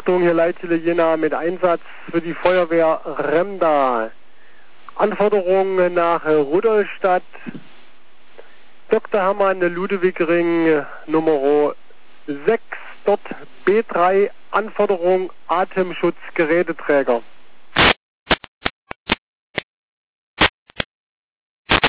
Richtung hier Leitstelle Jena mit Einsatz für die Feuerwehr Remda. Anforderungen nach Rudolstadt, Dr. Hermann Ludewigring Nummer 6, dort B3, Anforderung Atemschutzgeräteträger.